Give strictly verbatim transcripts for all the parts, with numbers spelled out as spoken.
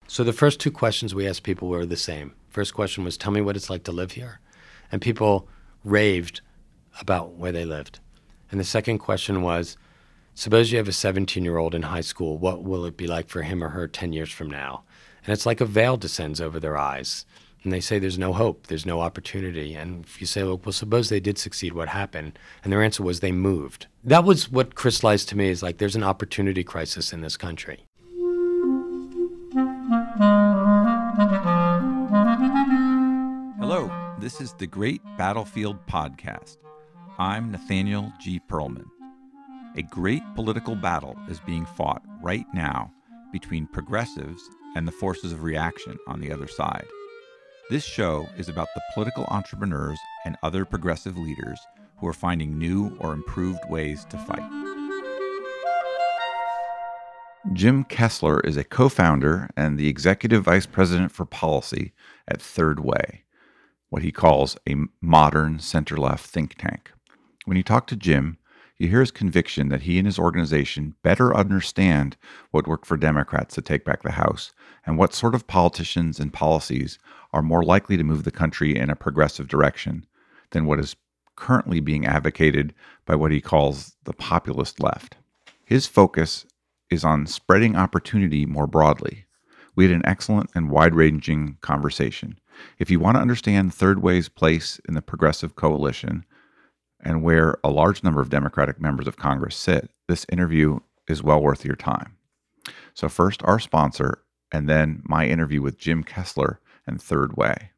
So the first two questions we asked people were the same. First question was, tell me what it's like to live here. And people raved about where they lived. And the second question was, suppose you have a seventeen-year-old in high school, what will it be like for him or her ten years from now? And it's like a veil descends over their eyes. And they say there's no hope, there's no opportunity. And if you say, well, well, suppose they did succeed, what happened? And their answer was they moved. That was what crystallized to me is like there's an opportunity crisis in this country. Hello, this is the Great Battlefield Podcast. I'm Nathaniel G. Pearlman. A great political battle is being fought right now between progressives and the forces of reaction on the other side. This show is about the political entrepreneurs and other progressive leaders who are finding new or improved ways to fight. Jim Kessler is a co-founder and the executive vice president for policy at Third Way, what he calls a modern center-left think tank. When you talk to Jim, you hear his conviction that he and his organization better understand what worked for Democrats to take back the House and what sort of politicians and policies are more likely to move the country in a progressive direction than what is currently being advocated by what he calls the populist left. His focus is on spreading opportunity more broadly. We had an excellent and wide-ranging conversation. If you want to understand Third Way's place in the progressive coalition and where a large number of Democratic members of Congress sit, this interview is well worth your time. So first, our sponsor, and then my interview with Jim Kessler and Third Way.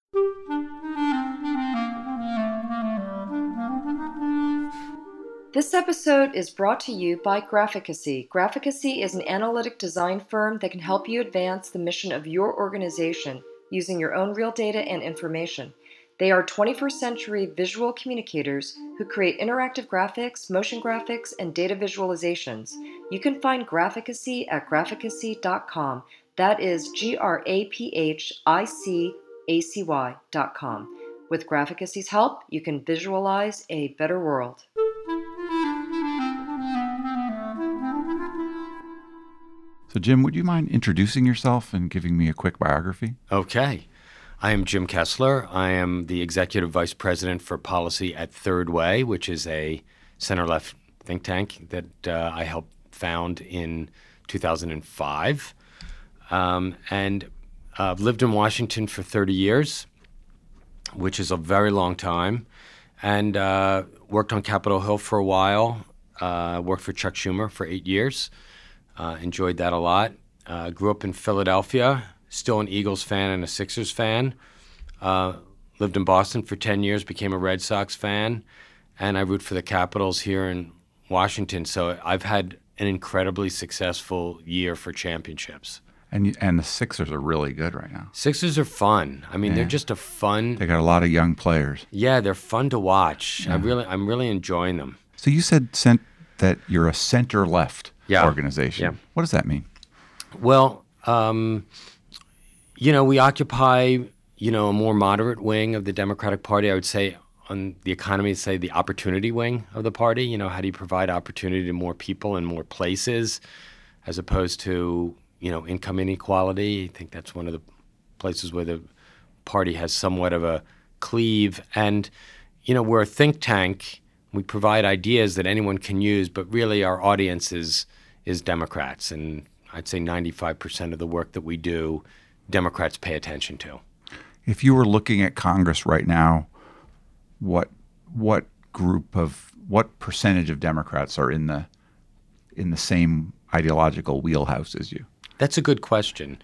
This episode is brought to you by Graphicacy. Graphicacy is an analytic design firm that can help you advance the mission of your organization using your own real data and information. They are twenty-first century visual communicators who create interactive graphics, motion graphics, and data visualizations. You can find Graphicacy at graphicacy dot com. That is G R A P H I C A C Y dot com. With Graphicacy's help, you can visualize a better world. So Jim, would you mind introducing yourself and giving me a quick biography? Okay. I am Jim Kessler. I am the Executive Vice President for Policy at Third Way, which is a center-left think tank that uh, I helped found in two thousand five. Um, and I've uh, lived in Washington for thirty years, which is a very long time, and uh, worked on Capitol Hill for a while, uh, worked for Chuck Schumer for eight years. Uh, enjoyed that a lot. Uh, grew up in Philadelphia, still an Eagles fan and a Sixers fan. Uh, lived in Boston for ten years, became a Red Sox fan, and I root for the Capitals here in Washington. So I've had an incredibly successful year for championships. And and the Sixers are really good right now. Sixers are fun. I mean, yeah. they're just a fun. They got a lot of young players. Yeah, they're fun to watch. Yeah. I really, I'm really enjoying them. So you said cent- that you're a center-left yeah. organization. Yeah. What does that mean? Well, um, you know, we occupy, you know, a more moderate wing of the Democratic Party. I would say on the economy, say the opportunity wing of the party. You know, how do you provide opportunity to more people in more places as opposed to, you know, income inequality? I think that's one of the places where the party has somewhat of a cleave. And, you know, we're a think tank. We provide ideas that anyone can use, but really our audience is, is Democrats. And I'd say ninety-five percent of the work that we do, Democrats pay attention to. If you were looking at Congress right now, what what group of what percentage of Democrats are in the in the same ideological wheelhouse as you? That's a good question.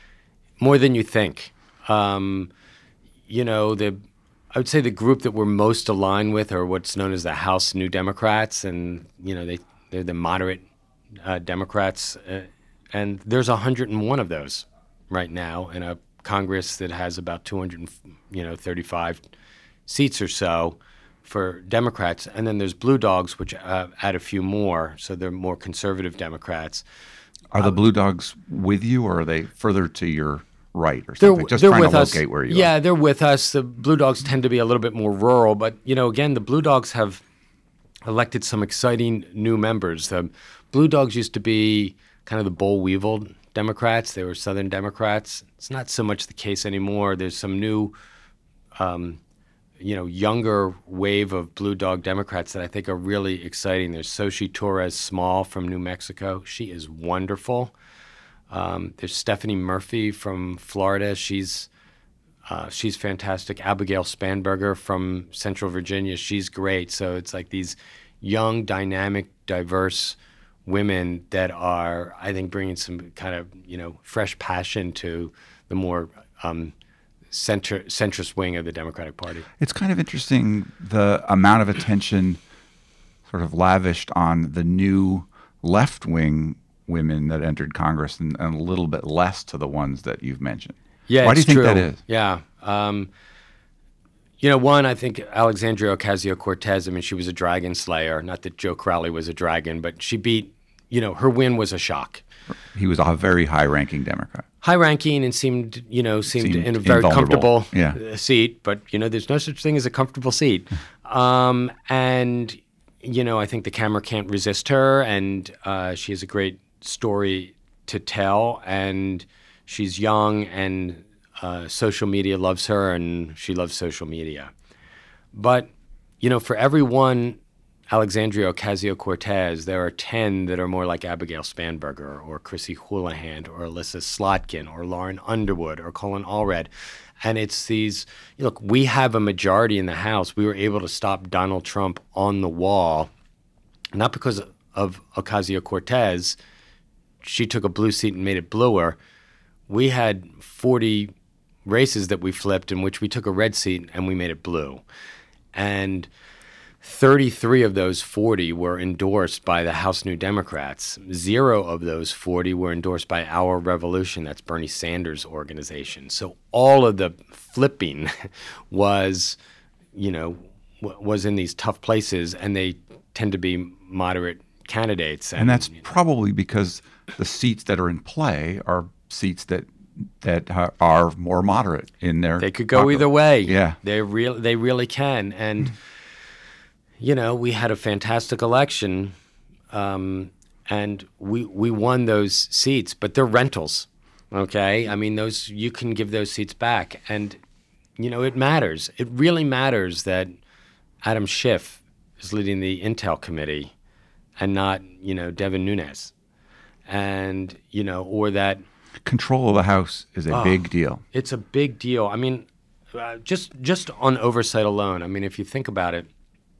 More than you think. Um, you know, the I would say the group that we're most aligned with are what's known as the House New Democrats, and you know they they're the moderate uh, Democrats, uh, and there's one hundred one of those right now in a Congress that has about two hundred, you know, thirty-five seats or so for Democrats, and then there's Blue Dogs, which uh, add a few more, so they're more conservative Democrats. Are the um, Blue Dogs with you, or are they further to your right or they're, something? Just they're trying with to us. locate where you yeah, are. they're with us. The Blue Dogs tend to be a little bit more rural, but you know, again, the Blue Dogs have elected some exciting new members. The Blue Dogs used to be kind of the boll weevil Democrats. They were Southern Democrats. It's not so much the case anymore. There's some new, um, you know, younger wave of blue dog Democrats that I think are really exciting. There's Xochitl Torres Small from New Mexico. She is wonderful. Um, there's Stephanie Murphy from Florida. She's uh, she's fantastic. Abigail Spanberger from Central Virginia. She's great. So it's like these young, dynamic, diverse women that are, I think, bringing some kind of, you know, fresh passion to the more um, center centrist wing of the Democratic Party. It's kind of interesting the amount of attention sort of lavished on the new left-wing women that entered Congress and, and a little bit less to the ones that you've mentioned. Yeah, Why do you it's think true. that is? Yeah. Um, you know, one, I think Alexandria Ocasio-Cortez, I mean, she was a dragon slayer. Not that Joe Crowley was a dragon, but she beat, you know, her win was a shock. He was a very high-ranking Democrat. High-ranking and seemed, you know, seemed, Seemed in a very invulnerable. comfortable Yeah. uh, seat. But, you know, there's no such thing as a comfortable seat. Um, and, you know, I think the camera can't resist her. And uh, she has a great story to tell. And she's young, and uh, social media loves her, and she loves social media. But, you know, for every one Alexandria Ocasio-Cortez, there are ten that are more like Abigail Spanberger or Chrissy Houlihan or Alyssa Slotkin or Lauren Underwood or Colin Allred. And it's these, look, we have a majority in the House. We were able to stop Donald Trump on the wall, not because of Ocasio-Cortez. She took a blue seat and made it bluer. We had forty races that we flipped in which we took a red seat and we made it blue. And thirty-three of those forty were endorsed by the House New Democrats. Zero of those forty were endorsed by Our Revolution. That's Bernie Sanders' organization. So all of the flipping was, you know, w- was in these tough places, and they tend to be moderate candidates. And that's probably because the seats that are in play are seats that that are more moderate in their. They could go popular. either way. Yeah, they real they really can. And you know, we had a fantastic election, um, and we we won those seats, but they're rentals. Okay, I mean, those you can give those seats back, and you know, it matters. It really matters that Adam Schiff is leading the Intel committee, and not, you know, Devin Nunes, and you know, or that. Control of the House is a Oh, big deal. It's a big deal. I mean, uh, just just on oversight alone, I mean, if you think about it,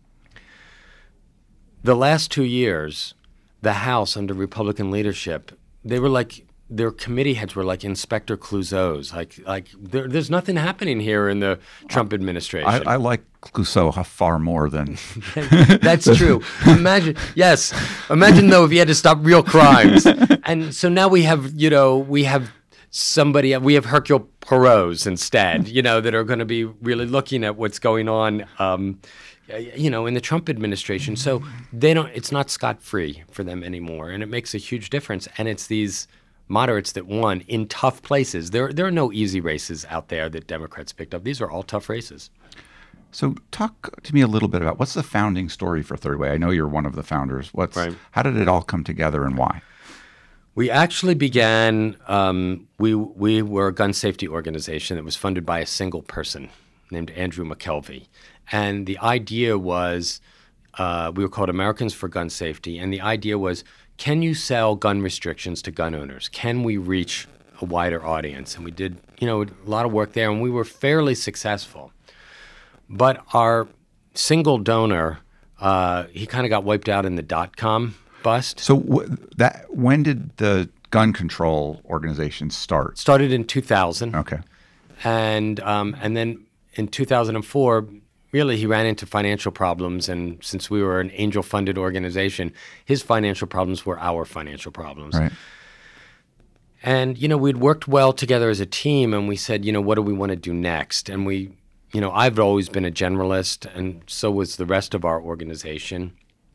the last two years, the House under Republican leadership, they were like, their committee heads were like Inspector Clouseaus. Like, like there, there's nothing happening here in the Trump administration. I, I like Clouseau far more than. That's true. Imagine, yes. Imagine though if you had to stop real crimes, and so now we have, you know, we have somebody, we have Hercule Poirot's instead, you know, that are going to be really looking at what's going on, um, you know, in the Trump administration. So they don't. It's not scot-free for them anymore, and it makes a huge difference. And it's these moderates that won in tough places. There, there are no easy races out there that Democrats picked up. These are all tough races. So talk to me a little bit about what's the founding story for Third Way. I know you're one of the founders. What's Right. How did it all come together and why? We actually began, um, we, we were a gun safety organization that was funded by a single person named Andrew McKelvey. And the idea was, uh, we were called Americans for Gun Safety, and the idea was, can you sell gun restrictions to gun owners? Can we reach a wider audience? And we did, you know, a lot of work there, and we were fairly successful. But our single donor, uh, he kind of got wiped out in the dot-com bust. So w- that when did the gun control organization start? Started in two thousand. Okay. And um, and then in two thousand four, really, he ran into financial problems. And since we were an angel-funded organization, his financial problems were our financial problems. Right. And, you know, we'd worked well together as a team, and we said, you know, what do we want to do next? And we, you know, I've always been a generalist, and so was the rest of our organization.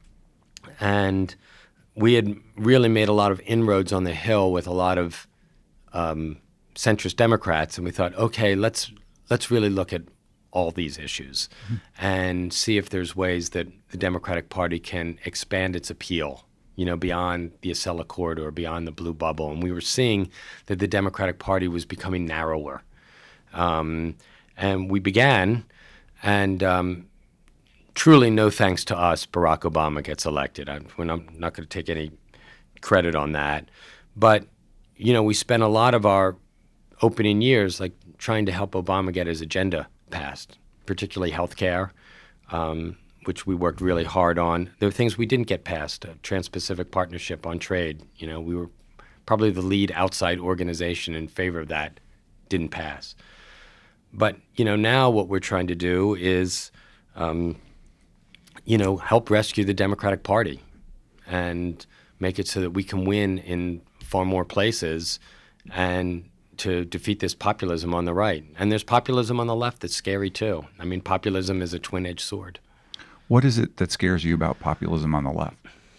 And we had really made a lot of inroads on the Hill with a lot of um, centrist Democrats, and we thought, okay, let's let's really look at all these issues and see if there's ways that the Democratic Party can expand its appeal, you know, beyond the Acela corridor, beyond the blue bubble. And we were seeing that the Democratic Party was becoming narrower. Um, and we began, and um, truly no thanks to us, Barack Obama gets elected. I, when I'm not going to take any credit on that. But, you know, we spent a lot of our opening years like trying to help Obama get his agenda passed, particularly health care, um, which we worked really hard on. There were things we didn't get passed, a Trans-Pacific Partnership on trade. You know, we were probably the lead outside organization in favor of that, didn't pass. But, you know, now what we're trying to do is, um, you know, help rescue the Democratic Party and make it so that we can win in far more places and to defeat this populism on the right. And there's populism on the left that's scary too. I mean, populism is a twin-edged sword. What is it that scares you about populism on the left?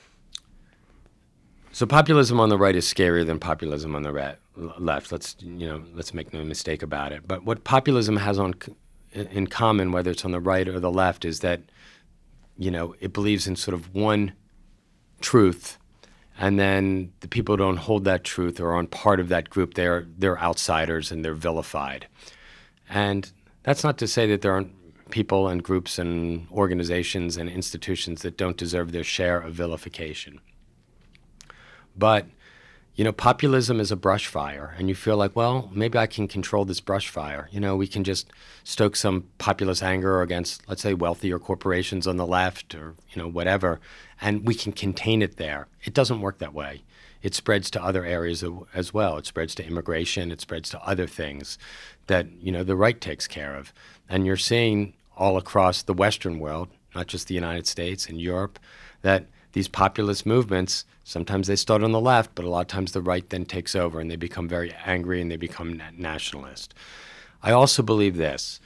So populism on the right is scarier than populism on the re- left. Let's, you know, let's make no mistake about it. But what populism has on in common, whether it's on the right or the left, is that, you know, it believes in sort of one truth, and then the people who don't hold that truth or aren't part of that group, they're they're outsiders and they're vilified. And that's not to say that there aren't people and groups and organizations and institutions that don't deserve their share of vilification. But, you know, populism is a brush fire, and you feel like, well, maybe I can control this brush fire. You know, we can just stoke some populist anger against, let's say, wealthier corporations on the left or, you know, whatever, and we can contain it there. It doesn't work that way. It spreads to other areas as well. It spreads to immigration. It spreads to other things that, you know, the right takes care of. And you're seeing all across the Western world, not just the United States and Europe, that these populist movements, sometimes they start on the left, but a lot of times the right then takes over and they become very angry and they become na- nationalist. I also believe this.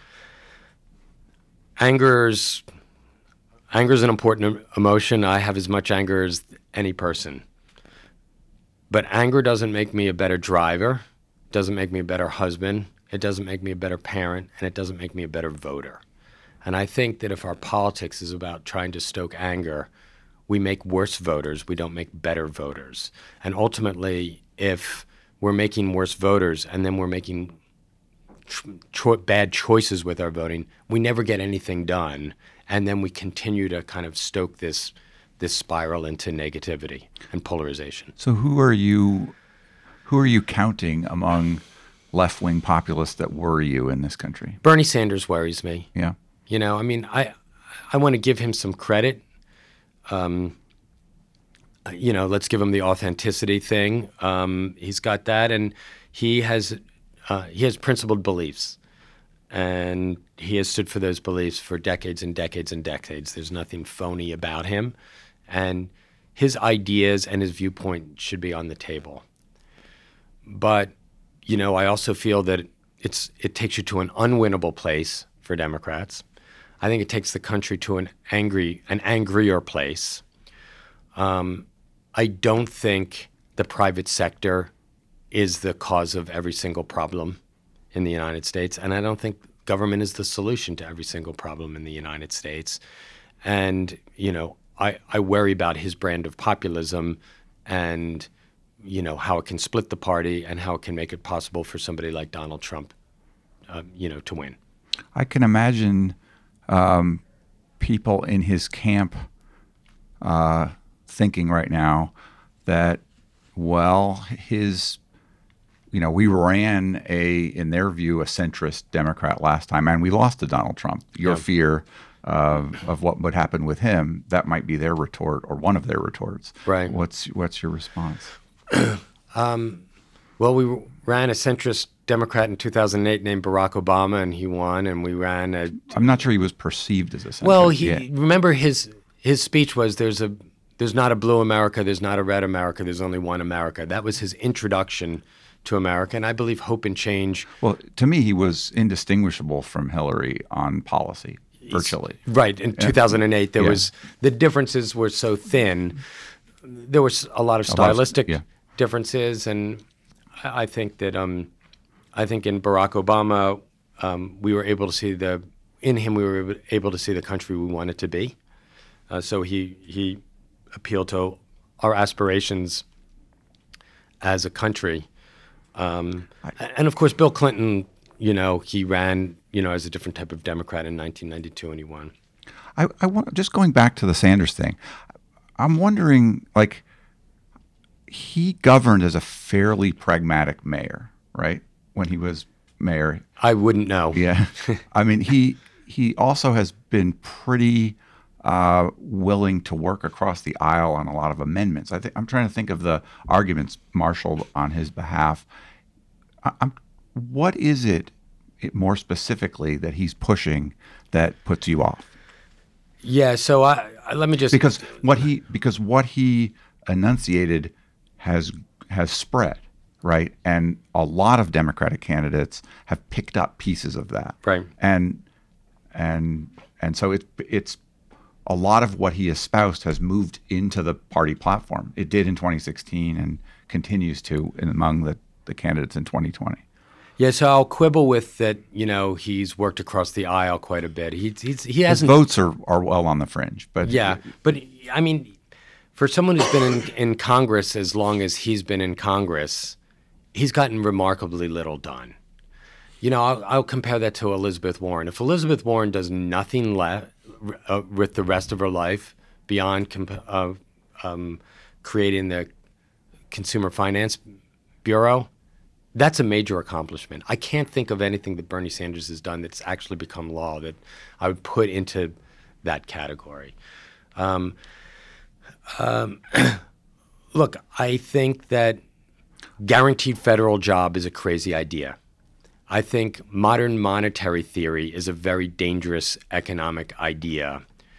Anger's, anger is an important emotion. I have as much anger as any person. But anger doesn't make me a better driver, doesn't make me a better husband, it doesn't make me a better parent, and it doesn't make me a better voter. And I think that if our politics is about trying to stoke anger, we make worse voters, we don't make better voters. And ultimately, if we're making worse voters and then we're making cho- bad choices with our voting, we never get anything done. And then we continue to kind of stoke this this spiral into negativity and polarization. So who are you who are you counting among left-wing populists that worry you in this country? Bernie Sanders worries me. Yeah. You know, I mean, I I want to give him some credit. Um, you know, let's give him the authenticity thing. Um, he's got that, and he has uh, he has principled beliefs, and he has stood for those beliefs for decades and decades and decades. There's nothing phony about him, and his ideas and his viewpoint should be on the table. But, you know, I also feel that it's it takes you to an unwinnable place for Democrats. I think it takes the country to an angry, an angrier place. Um, I don't think the private sector is the cause of every single problem in the United States, and I don't think government is the solution to every single problem in the United States. And, you know, I, I worry about his brand of populism and, you know, how it can split the party and how it can make it possible for somebody like Donald Trump, uh, you know, to win. I can imagine um, people in his camp uh, thinking right now that, well, his, you know, we ran a, in their view, a centrist Democrat last time, and we lost to Donald Trump. Your Yeah. fear uh, of what would happen with him, that might be their retort or one of their retorts. Right. What's what's your response? um, well, we ran a centrist Democrat in two thousand eight named Barack Obama, and he won. And we ran a. I'm not sure he was perceived as a centrist. Well, he yet. remember his his speech was there's a there's not a blue America, there's not a red America, there's only one America. That was his introduction to America, and I believe hope and change. Well, to me, he was indistinguishable from Hillary on policy, virtually. Right. In two thousand eight, there Yeah. was the differences were so thin. There was a lot of A lot of- stylistic yeah. differences, and I I think that um, I think in Barack Obama, um, we were able to see the in him we were able to see the country we wanted to be. Uh, so he he appealed to our aspirations as a country. Um, and of course, Bill Clinton, you know, he ran, you know, as a different type of Democrat in nineteen ninety-two, and he won. I, I want just going back to the Sanders thing. I'm wondering, like, he governed as a fairly pragmatic mayor, right? When he was mayor. I wouldn't know. Yeah. I mean, he he also has been pretty uh, willing to work across the aisle on a lot of amendments. I think I'm trying to think of the arguments marshaled on his behalf. I, I'm, what is it, it more specifically that he's pushing that puts you off? Yeah. So I, I let me just because what he because what he enunciated has has spread. Right. And a lot of Democratic candidates have picked up pieces of that. Right. And and and so it, it's a lot of what he espoused has moved into the party platform. It did in twenty sixteen and continues to in among the, the candidates in twenty twenty. Yeah, so I'll quibble with that, you know, he's worked across the aisle quite a bit. He, he's, he hasn't. His votes are, are well on the fringe. But yeah, but I mean, for someone who's been in, in Congress as long as he's been in Congress, he's gotten remarkably little done. You know, I'll, I'll compare that to Elizabeth Warren. If Elizabeth Warren does nothing le- uh, with the rest of her life beyond comp- uh, um, creating the Consumer Finance Bureau, that's a major accomplishment. I can't think of anything that Bernie Sanders has done that's actually become law that I would put into that category. Um, um, look, I think that guaranteed federal job is a crazy idea. I think modern monetary theory is a very dangerous economic idea.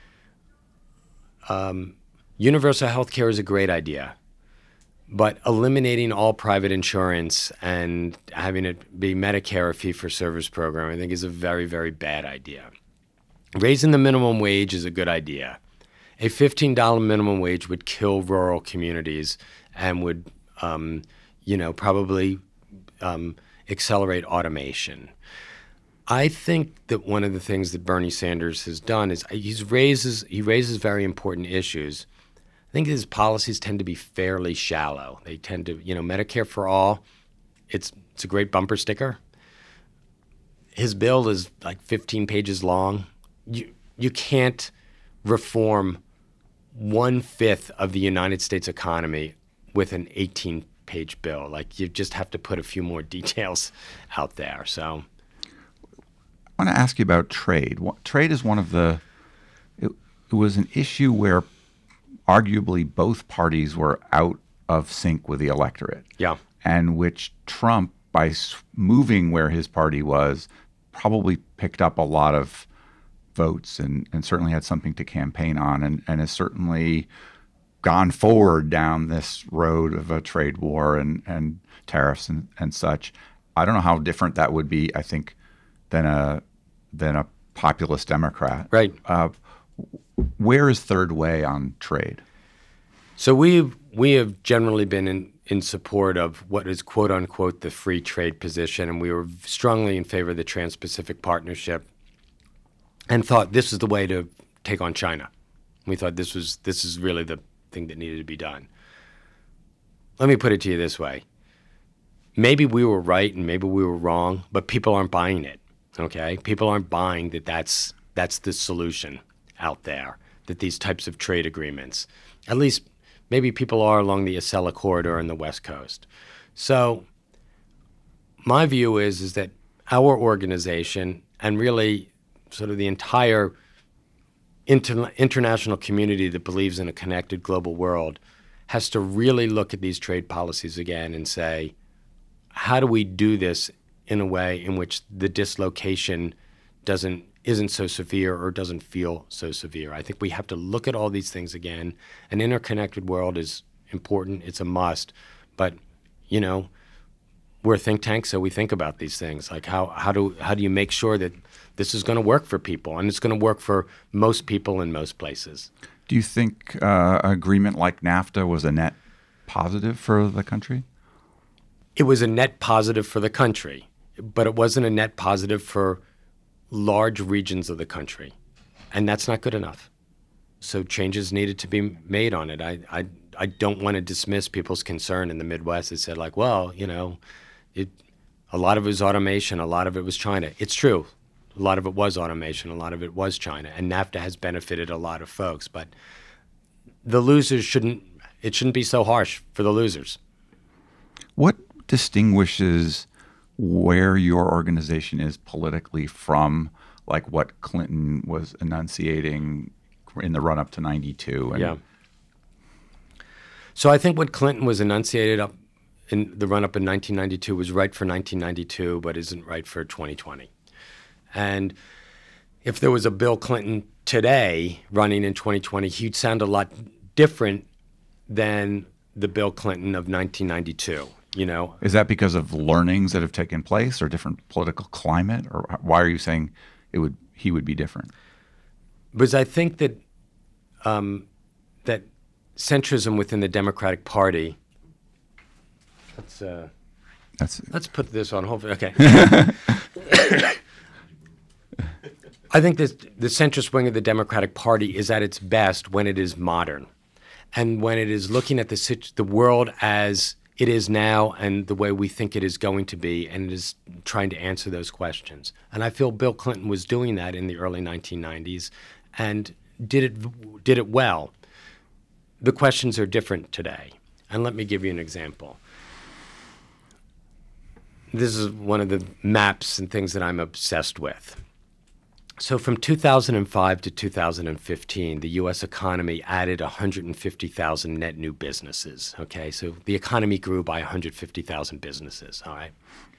Um, universal health care is a great idea, but eliminating all private insurance and having it be Medicare, a fee-for-service program, I think is a very, very bad idea. Raising the minimum wage is a good idea. A fifteen dollars minimum wage would kill rural communities and would um, you know, probably um, accelerate automation. I think that one of the things that Bernie Sanders has done is he's raises he raises very important issues. I think his policies tend to be fairly shallow. They tend to, you know, Medicare for all, it's it's a great bumper sticker. His bill is like fifteen pages long. You you can't reform one-fifth of the United States economy with an eighteen page bill. Like, you just have to put a few more details out there. So I want to ask you about trade. Trade is one of the, it, it was an issue where arguably both parties were out of sync with the electorate. Yeah. And which Trump, by moving where his party was, probably picked up a lot of votes and, and certainly had something to campaign on and, and has certainly gone forward down this road of a trade war and, and tariffs and, and such. I don't know how different that would be, I think, than a than a populist Democrat. Right. Uh, where is Third Way on trade? So we we have generally been in, in support of what is quote unquote the free trade position, and we were strongly in favor of the Trans-Pacific Partnership, and thought this is the way to take on China. We thought this was this is really the thing that needed to be done. Let me put it to you this way. Maybe we were right and maybe we were wrong, but people aren't buying it, okay? People aren't buying that that's, that's the solution out there, that these types of trade agreements, at least maybe people are along the Acela corridor in the West Coast. So my view is, is that our organization and really sort of the entire Inter- international community that believes in a connected global world has to really look at these trade policies again and say, how do we do this in a way in which the dislocation doesn't isn't so severe or doesn't feel so severe? I think we have to look at all these things again. An interconnected world is important. It's a must. But, you know, we're a think tank, so we think about these things. Like how, how do how do you make sure that this is going to work for people, and it's going to work for most people in most places? Do you think uh, an agreement like NAFTA was a net positive for the country? It was a net positive for the country, but it wasn't a net positive for large regions of the country, and that's not good enough. so changes needed to be made on it. I, I, I don't want to dismiss people's concern in the Midwest that said, like, well, you know, it, a lot of it was automation, a lot of it was China. It's true. A lot of it was automation, a lot of it was China, and NAFTA has benefited a lot of folks. But the losers shouldn't, it shouldn't be so harsh for the losers. What distinguishes where your organization is politically from, like what Clinton was enunciating in the run-up to ninety-two? And yeah. So I think what Clinton was enunciated up in the run-up in nineteen ninety-two was right for nineteen ninety-two, but isn't right for twenty twenty. And if there was a Bill Clinton today running in twenty twenty, he'd sound a lot different than the Bill Clinton of nineteen ninety-two. You know, is that because of learnings that have taken place, or different political climate, or why are you saying it would he would be different? Because I think that um, that centrism within the Democratic Party. Let's uh, That's let's put this on hold. Okay. I think this, the centrist wing of the Democratic Party is at its best when it is modern, and when it is looking at the the world as it is now and the way we think it is going to be, and it is trying to answer those questions. And I feel Bill Clinton was doing that in the early nineteen nineties and did it did it well. The questions are different today. And let me give you an example. This is one of the maps and things that I'm obsessed with. So from two thousand five to two thousand fifteen, the U S economy added one hundred fifty thousand net new businesses, okay? So the economy grew by one hundred fifty thousand businesses, all right?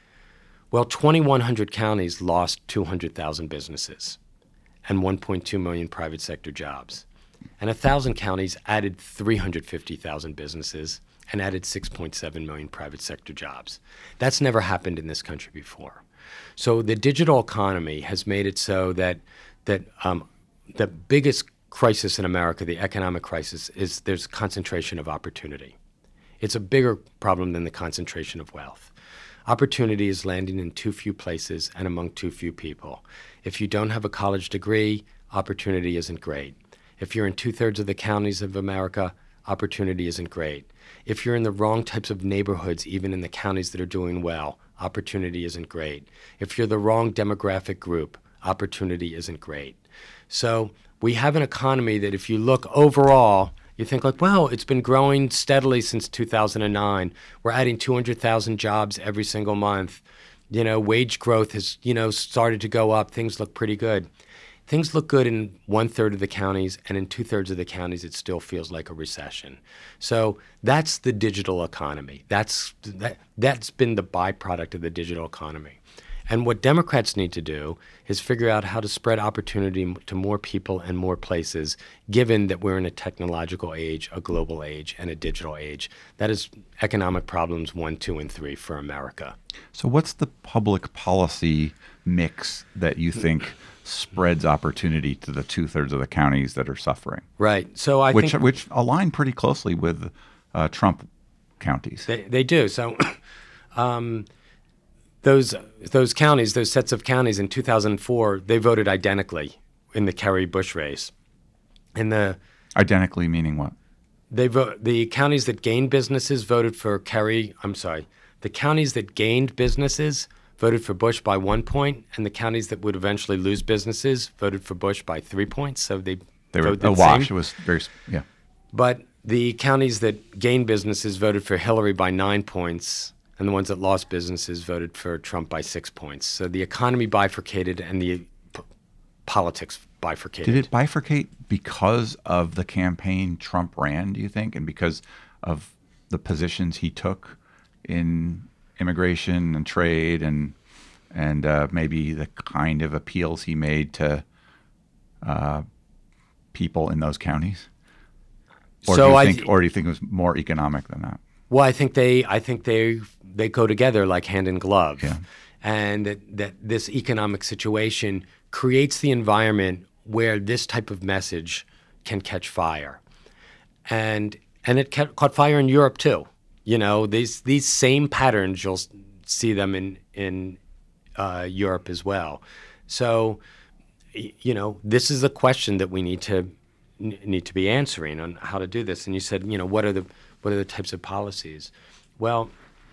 Well, twenty-one hundred counties lost two hundred thousand businesses and one point two million private sector jobs. And one thousand counties added three hundred fifty thousand businesses and added six point seven million private sector jobs. That's never happened in this country before. So the digital economy has made it so that that um, the biggest crisis in America, the economic crisis, is there's concentration of opportunity. It's a bigger problem than the concentration of wealth. Opportunity is landing in too few places and among too few people. If you don't have a college degree, opportunity isn't great. If you're in two-thirds of the counties of America, opportunity isn't great. If you're in the wrong types of neighborhoods, even in the counties that are doing well, opportunity isn't great. If you're the wrong demographic group, opportunity isn't great. So we have an economy that if you look overall, you think like, well, it's been growing steadily since two thousand nine. We're adding two hundred thousand jobs every single month. You know, wage growth has, you know, started to go up. Things look pretty good. Things look good in one-third of the counties, and in two-thirds of the counties, it still feels like a recession. So that's the digital economy. That's that, that's been the byproduct of the digital economy. And what Democrats need to do is figure out how to spread opportunity to more people and more places, given that we're in a technological age, a global age, and a digital age. That is economic problems one, two, and three for America. So what's the public policy mix that you think spreads opportunity to the two-thirds of the counties that are suffering? Right. So I which, think which align pretty closely with uh, Trump counties. They, they do. So um, those those counties, those sets of counties in two thousand four, they voted identically in the Kerry-Bush race. In the Identically meaning what? They vote, the counties that gained businesses voted for Kerry. I'm sorry. The counties that gained businesses voted for Bush by one point, and the counties that would eventually lose businesses voted for Bush by three points. So they They were voted a the wash. same. It was very, yeah. But the counties that gained businesses voted for Hillary by nine points, and the ones that lost businesses voted for Trump by six points. So the economy bifurcated and the p- politics bifurcated. Did it bifurcate because of the campaign Trump ran, do you think, and because of the positions he took in immigration and trade and and uh, maybe the kind of appeals he made to uh, people in those counties? Or, So do you I think, th- or do you think it was more economic than that? Well, I think they, I think they, they go together like hand in glove, Yeah. and that, that this economic situation creates the environment where this type of message can catch fire, and and it ca- caught fire in Europe too. You know, these these same patterns, you'll see them in in uh, Europe as well. So, y- you know, this is a question that we need to n- need to be answering on how to do this. And you said, you know, what are the what are the types of policies? Well,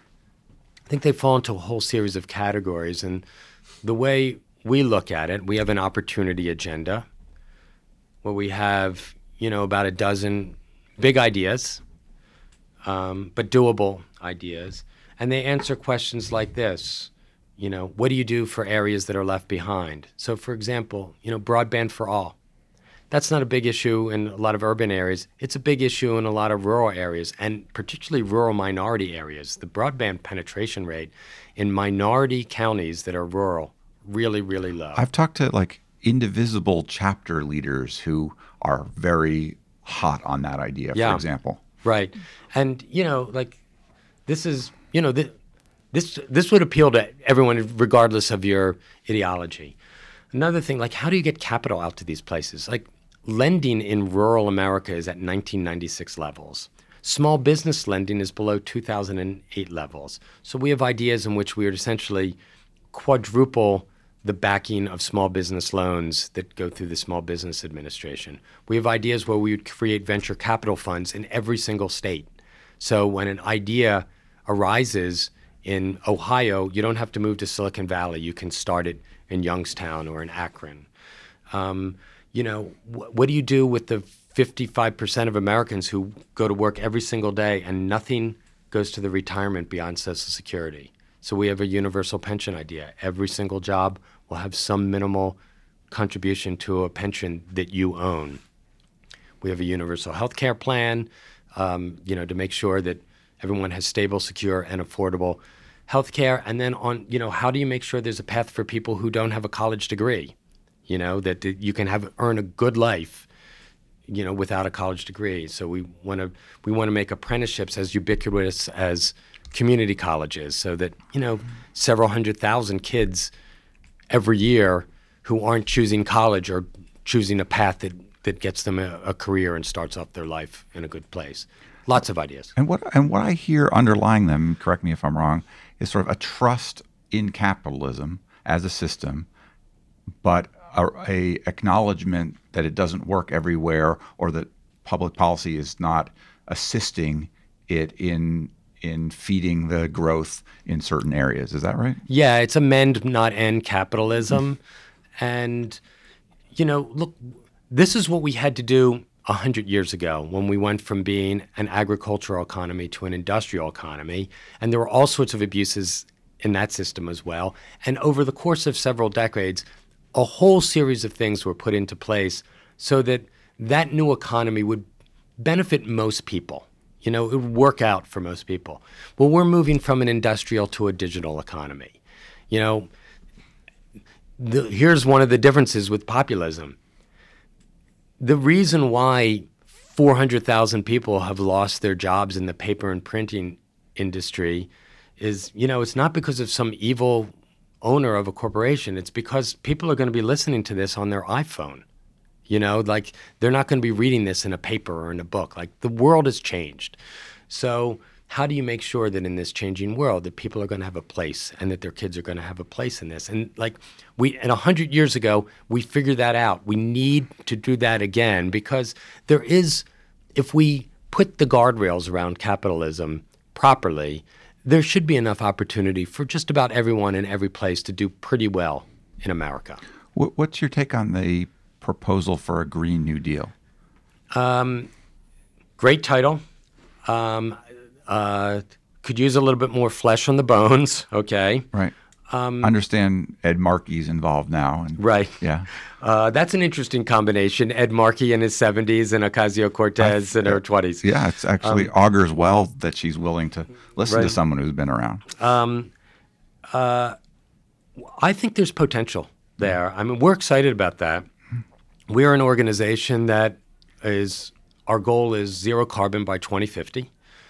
I think they fall into a whole series of categories. And the way we look at it, we have an opportunity agenda where we have, you know, about a dozen big ideas, um, but doable ideas. And they answer questions like this. You know, what do you do for areas that are left behind? So, for example, you know, broadband for all. That's not a big issue in a lot of urban areas. It's a big issue in a lot of rural areas, and particularly rural minority areas. The broadband penetration rate in minority counties that are rural, really, really low. I've talked to like indivisible chapter leaders who are very hot on that idea, Yeah. for example. Right. And, you know, like, this is, you know, th- this this would appeal to everyone regardless of your ideology. Another thing, like, how do you get capital out to these places? Like, lending in rural America is at nineteen ninety-six levels. Small business lending is below two thousand eight levels. So we have ideas in which we would essentially quadruple the backing of small business loans that go through the Small Business Administration. We have ideas where we would create venture capital funds in every single state. So when an idea arises in Ohio, you don't have to move to Silicon Valley. You can start it in Youngstown or in Akron. Um, you know, wh- what do you do with the fifty-five percent of Americans who go to work every single day and nothing goes to the retirement beyond Social Security? So we have a universal pension idea. Every single job will have some minimal contribution to a pension that you own. We have a universal health care plan, um, you know, to make sure that everyone has stable, secure, and affordable health care. And then on, you know, how do you make sure there's a path for people who don't have a college degree? You know, that, that you can have earn a good life, you know, without a college degree. So we want to we want to make apprenticeships as ubiquitous as community colleges, so that, you know, several hundred thousand kids every year who aren't choosing college or choosing a path that, that gets them a, a career and starts off their life in a good place. Lots of ideas. And what and what I hear underlying them, correct me if I'm wrong, is sort of a trust in capitalism as a system, but a, a acknowledgement that it doesn't work everywhere, or that public policy is not assisting it in in feeding the growth in certain areas. Is that right? Yeah, it's amend, not end capitalism. And, you know, look, this is what we had to do one hundred years ago when we went from being an agricultural economy to an industrial economy. And there were all sorts of abuses in that system as well. And over the course of several decades, a whole series of things were put into place so that that new economy would benefit most people. You know, it would work out for most people. Well, we're moving from an industrial to a digital economy. You know, the, here's one of the differences with populism. The reason why four hundred thousand people have lost their jobs in the paper and printing industry is, you know, it's not because of some evil owner of a corporation. It's because people are going to be listening to this on their iPhone. You know, like, they're not going to be reading this in a paper or in a book. Like, the world has changed. So how do you make sure that in this changing world that people are going to have a place and that their kids are going to have a place in this? And like we, and a hundred years ago, we figured that out. We need to do that again, because there is, if we put the guardrails around capitalism properly, there should be enough opportunity for just about everyone in every place to do pretty well in America. What, what's your take on the proposal for a Green New Deal? Um, great title. Um, uh, could use a little bit more flesh on the bones. Okay. Right. Um, Understand Ed Markey's involved now. And, right. Yeah. Uh, that's an interesting combination. Ed Markey in his seventies and Ocasio-Cortez in her twenties. Yeah, it's actually um, augurs well that she's willing to listen right. to someone who's been around. Um, uh, I think there's potential there. I mean, we're excited about that. We're an organization that is, our goal is zero carbon by twenty fifty.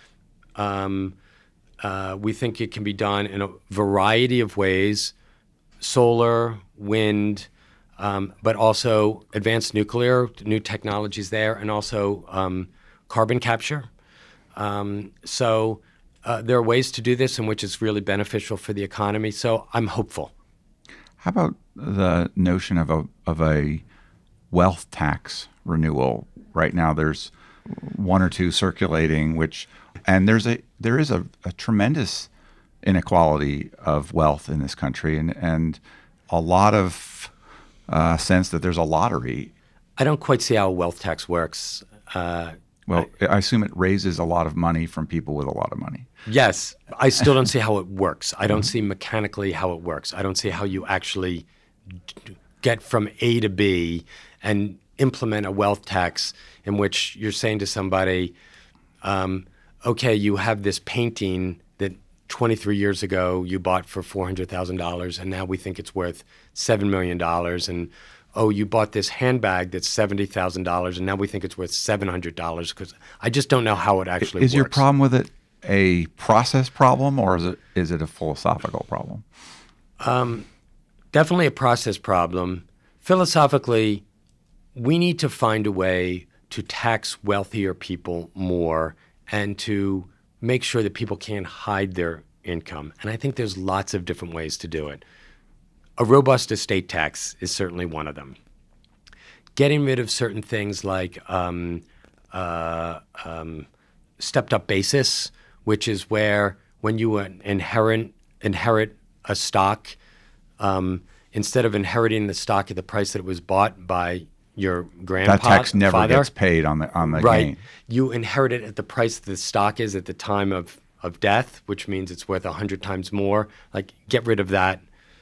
Um, uh, we think it can be done in a variety of ways, solar, wind, um, but also advanced nuclear, new technologies there, and also um, carbon capture. Um, so uh, there are ways to do this in which it's really beneficial for the economy. So I'm hopeful. How about the notion of a of a wealth tax renewal? right now there's one or two circulating, which, and there's a there is a, a tremendous inequality of wealth in this country, and and a lot of uh, sense that there's a lottery. I don't quite see how a wealth tax works. Uh, well, I, I assume it raises a lot of money from people with a lot of money. Yes. I still don't see how it works. I don't see mechanically how it works. I don't see how you actually get from A to B and implement a wealth tax in which you're saying to somebody, um, okay, you have this painting that twenty-three years ago you bought for four hundred thousand dollars and now we think it's worth seven million dollars. And, oh, you bought this handbag that's seventy thousand dollars and now we think it's worth seven hundred dollars, because I just don't know how it actually is works. Is your problem with it a process problem, or is it is it a philosophical problem? Um, definitely a process problem. Philosophically, we need to find a way to tax wealthier people more and to make sure that people can't hide their income. And I think there's lots of different ways to do it. A robust estate tax is certainly one of them. Getting rid of certain things like um, uh, um, stepped-up basis, which is where when you inherit inherit a stock, um, instead of inheriting the stock at the price that it was bought by your grandfather, that tax never father, gets paid on the on the right. gain. You inherit it at the price the stock is at the time of, of death, which means it's worth a hundred times more. Like, get rid of that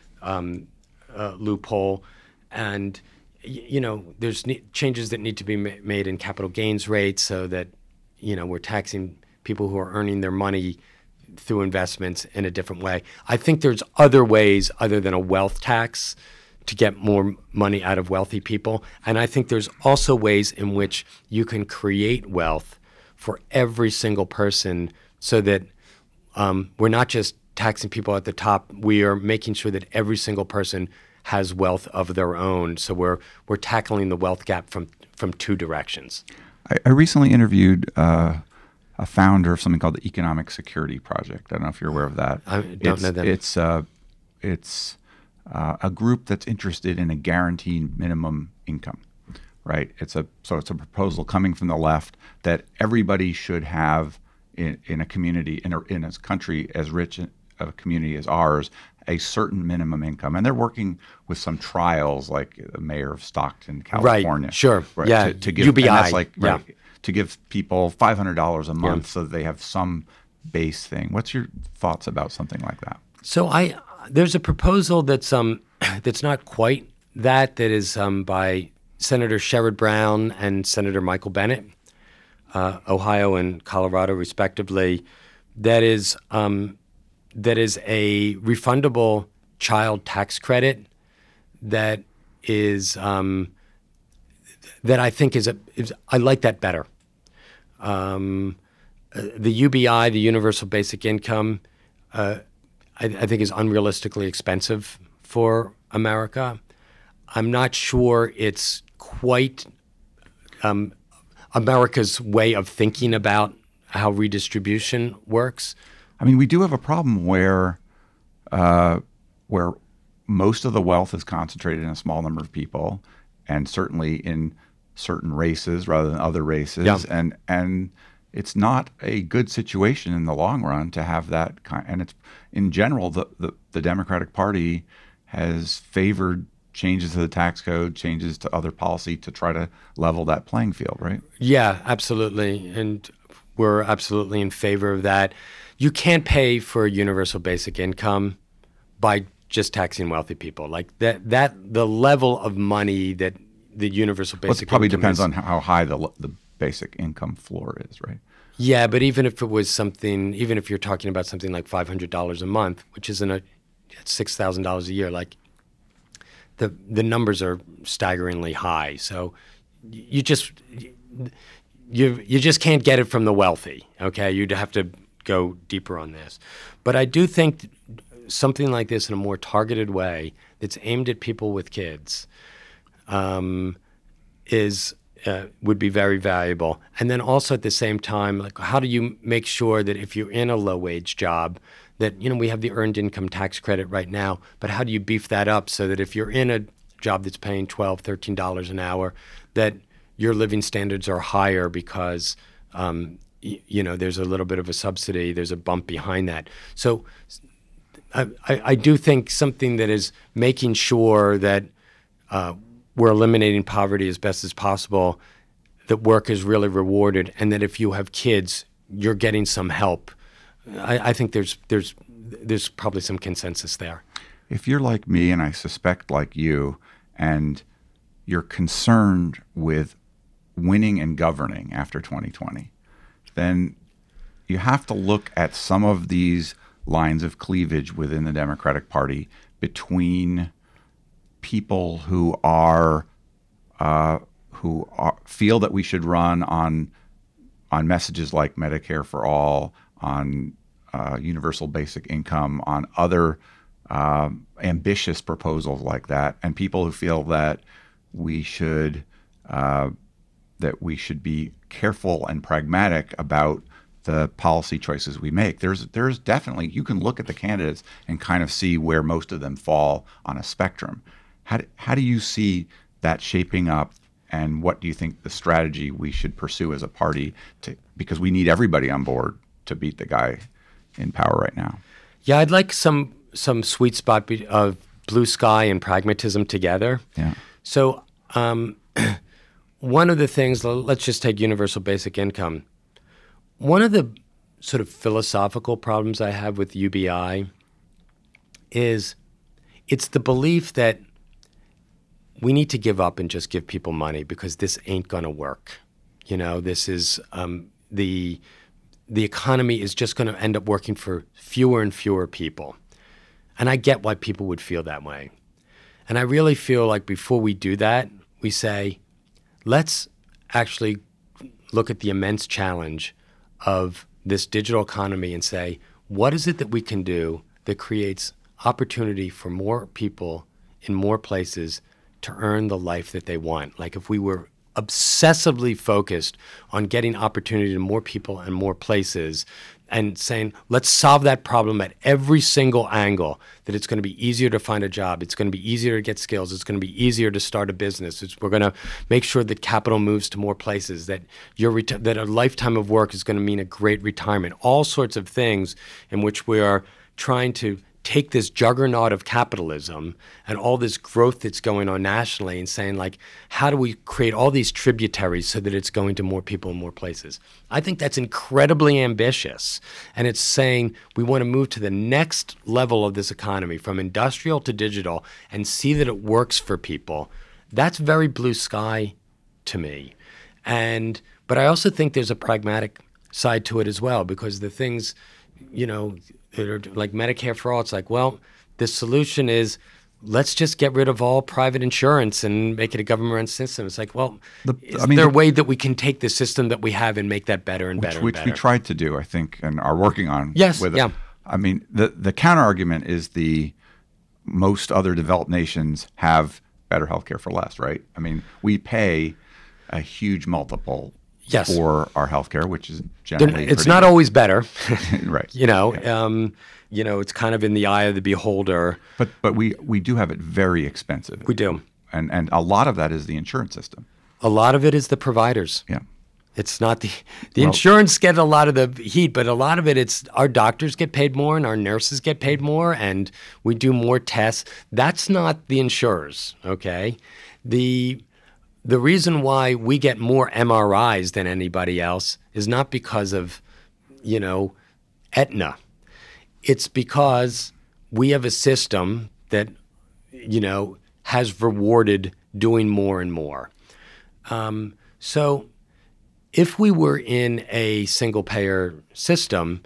um, uh, loophole, and y- you know there's ne- changes that need to be ma- made in capital gains rates so that you know we're taxing people who are earning their money through investments in a different way. I think there's other ways other than a wealth tax to get more money out of wealthy people. And I think there's also ways in which you can create wealth for every single person so that um, we're not just taxing people at the top. We are making sure that every single person has wealth of their own. So we're we're tackling the wealth gap from, from two directions. I, I recently interviewed uh, a founder of something called the Economic Security Project. I don't know if you're aware of that. I don't it's, know that. It's uh, it's uh, a group that's interested in a guaranteed minimum income, right? It's a so it's a proposal coming from the left that everybody should have in, in a community in a in a country as rich a community as ours a certain minimum income, and they're working with some trials like the mayor of Stockton, California. Right. Sure. Right, Yeah. To, to give, U B I. and that's like right, Yeah. to give people five hundred dollars a month Yeah. so that they have some base thing. What's your thoughts about something like that? So I there's a proposal that's um that's not quite that that is um by Senator Sherrod Brown and Senator Michael Bennet, uh, Ohio and Colorado respectively. That is um that is a refundable child tax credit that is um that I think is a is, I like that better. Um, uh, the U B I, the Universal Basic Income. Uh, I, I think is unrealistically expensive for America. I'm not sure it's quite um, America's way of thinking about how redistribution works. I mean, we do have a problem where uh, where most of the wealth is concentrated in a small number of people, and certainly in certain races rather than other races, Yeah. and and it's not a good situation in the long run to have that kind. And it's in general the, the, the Democratic Party has favored changes to the tax code, changes to other policy to try to level that playing field, right? Yeah, absolutely. And we're absolutely in favor of that. You can't pay for a universal basic income by just taxing wealthy people. Like that, that the level of money that the universal Well, basic it probably income depends is, on how high the the basic income floor is, right? Yeah, but even if it was something, even if you're talking about something like five hundred dollars a month, which isn't a six thousand dollars a year, like the the numbers are staggeringly high. So you just you you just can't get it from the wealthy. Okay, you'd have to go deeper on this. But I do think something like this in a more targeted way that's aimed at people with kids um, is. Uh, would be very valuable. And then also at the same time, like how do you make sure that if you're in a low wage job that, you know, we have the earned income tax credit right now, but how do you beef that up so that if you're in a job that's paying twelve dollars, thirteen dollars an hour, that your living standards are higher because um, y- you know there's a little bit of a subsidy, there's a bump behind that. So I, I, I do think something that is making sure that uh, we're eliminating poverty as best as possible, that work is really rewarded, and that if you have kids, you're getting some help. I, I think there's there's there's probably some consensus there. If you're like me, and I suspect like you, and you're concerned with winning and governing after twenty twenty, then you have to look at some of these lines of cleavage within the Democratic Party between people who are uh, who are, feel that we should run on on messages like Medicare for all, on uh, universal basic income, on other um, ambitious proposals like that, and people who feel that we should uh, that we should be careful and pragmatic about the policy choices we make. There's there's definitely, you can look at the candidates and kind of see where most of them fall on a spectrum. How do, how do you see that shaping up, and what do you think the strategy we should pursue as a party to, because we need everybody on board to beat the guy in power right now? Yeah, I'd like some some sweet spot be, of blue sky and pragmatism together. Yeah. So um, one of the things, let's just take universal basic income. One of the sort of philosophical problems I have with U B I is it's the belief that we need to give up and just give people money because this ain't going to work. You know, this is um, the the economy is just going to end up working for fewer and fewer people. And I get why people would feel that way. And I really feel like before we do that, we say, let's actually look at the immense challenge of this digital economy and say, what is it that we can do that creates opportunity for more people in more places to earn the life that they want? Like if we were obsessively focused on getting opportunity to more people and more places and saying, let's solve that problem at every single angle, that it's going to be easier to find a job, it's going to be easier to get skills, it's going to be easier to start a business, it's, we're going to make sure that capital moves to more places, that your reti- that a lifetime of work is going to mean a great retirement, all sorts of things in which we are trying to take this juggernaut of capitalism and all this growth that's going on nationally and saying, like, how do we create all these tributaries so that it's going to more people in more places? I think that's incredibly ambitious. And it's saying we want to move to the next level of this economy from industrial to digital and see that it works for people. That's very blue sky to me. And but I also think there's a pragmatic side to it as well, because the things, you know, that are like Medicare for all, it's like, well, the solution is let's just get rid of all private insurance and make it a government-run system. It's like, well, The- is I mean, there the- a way that we can take the system that we have and make that better and Which, better which and we better? tried to do, I think, and are working on. Yes, with it. yeah. I mean, the the counter argument is the most other developed nations have better healthcare for less, right? I mean, we pay a huge multiple Yes. for our healthcare, which is They're- generally it's pretty not good. always better. right. You know, Yeah. um, you know, it's kind of in the eye of the beholder. But but we we do have it very expensive. We do. and and a lot of that is the insurance system. A lot of it is the providers. Yeah. It's not the the Well- insurance get a lot of the heat, but a lot of it, it's our doctors get paid more and our nurses get paid more and we do more tests. That's not the insurers, okay? The the reason why we get more M R Is than anybody else is not because of, you know, Aetna. It's because we have a system that, you know, has rewarded doing more and more. Um, so if we were in a single-payer system,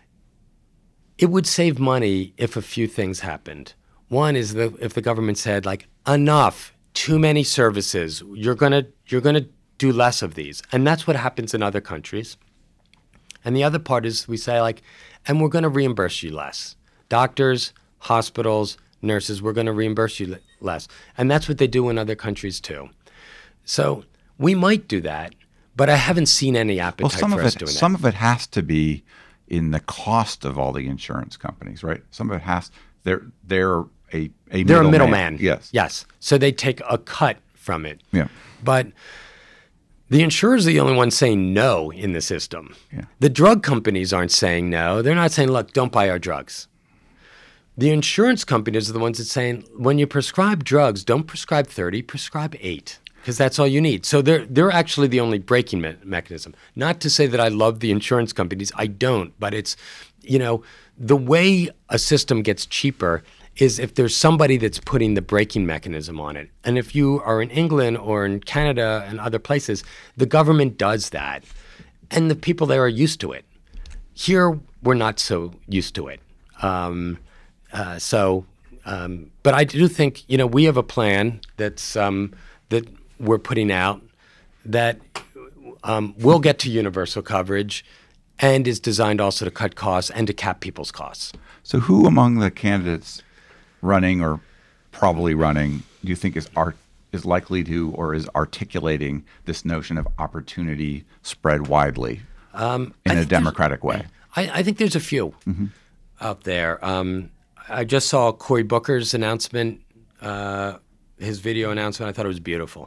it would save money if a few things happened. One is that if the government said, like, enough, too many services, you're gonna you're gonna do less of these, and that's what happens in other countries. And the other part is we say, like, and we're going to reimburse you less. Doctors, hospitals, nurses, we're going to reimburse you le- less. And that's what they do in other countries too. So we might do that, but I haven't seen any Well, appetite some for of us it doing some that. of it has to be in the cost of all the insurance companies, right? Some of it has they're they're a a They're a middleman. middleman. Yes. Yes. So they take a cut from it. Yeah. But The insurers are the only ones saying no in the system. Yeah. The drug companies aren't saying no. They're not saying, look, don't buy our drugs. The insurance companies are the ones that saying, when you prescribe drugs, don't prescribe thirty, prescribe eight, because that's all you need. So they're they're actually the only braking me- mechanism. Not to say that I love the insurance companies. I don't. But it's, you know, the way a system gets cheaper is if there's somebody that's putting the braking mechanism on it. And if you are in England or in Canada and other places, the government does that. And the people there are used to it. Here, we're not so used to it. Um, uh, so, um, but I do think, you know, we have a plan that's um, that we're putting out that um, will get to universal coverage and is designed also to cut costs and to cap people's costs. So who among the candidates running or probably running do you think is art is likely to or is articulating this notion of opportunity spread widely um, in a democratic way? I, I think there's a few mm-hmm. out there. Um, I just saw Cory Booker's announcement, uh, his video announcement. I thought it was beautiful.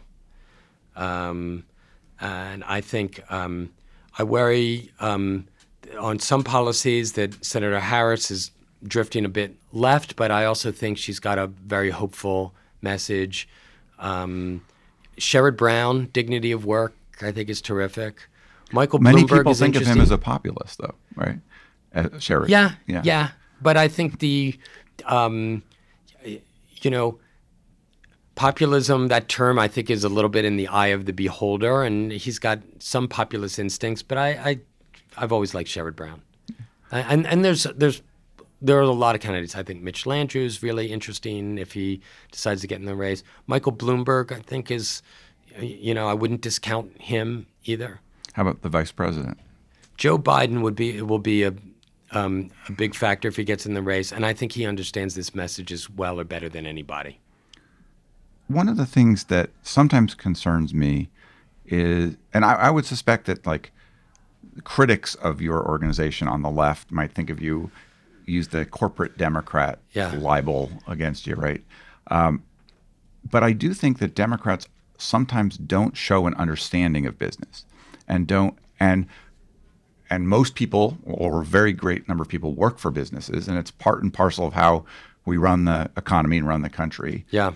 Um, and I think um, I worry um, on some policies that Senator Harris is drifting a bit left, but I also think she's got a very hopeful message. Um, Sherrod Brown, Dignity of Work, I think is terrific. Michael Many Bloomberg people is think of interesting. him as a populist, though, right? Uh, Sherrod. Yeah, yeah, yeah. But I think the, um, you know, populism, that term, I think is a little bit in the eye of the beholder, and he's got some populist instincts. But I, I I've always liked Sherrod Brown, and and there's there's. There are a lot of candidates. I think Mitch Landrieu is really interesting if he decides to get in the race. Michael Bloomberg, I think, is, you know, I wouldn't discount him either. How about the vice president? Joe Biden would be will be a, um, a big factor if he gets in the race, and I think he understands this message as well or better than anybody. One of the things that sometimes concerns me is, and I, I would suspect that like critics of your organization on the left might think of you use the corporate Democrat yeah. libel against you, right? Um, but I do think that Democrats sometimes don't show an understanding of business, and don't and and most people, or a very great number of people, work for businesses, and it's part and parcel of how we run the economy and run the country. Yeah.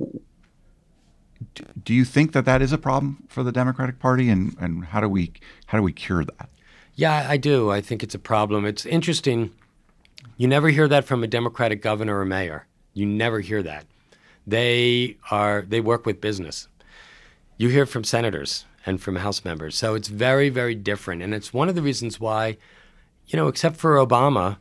Do you think that that is a problem for the Democratic Party, and, and how do we how do we cure that? Yeah, I do. I think it's a problem. It's interesting. You never hear that from a Democratic governor or mayor. You never hear that. They are they work with business. You hear from senators and from House members. So it's very, very different. And it's one of the reasons why, you know, except for Obama,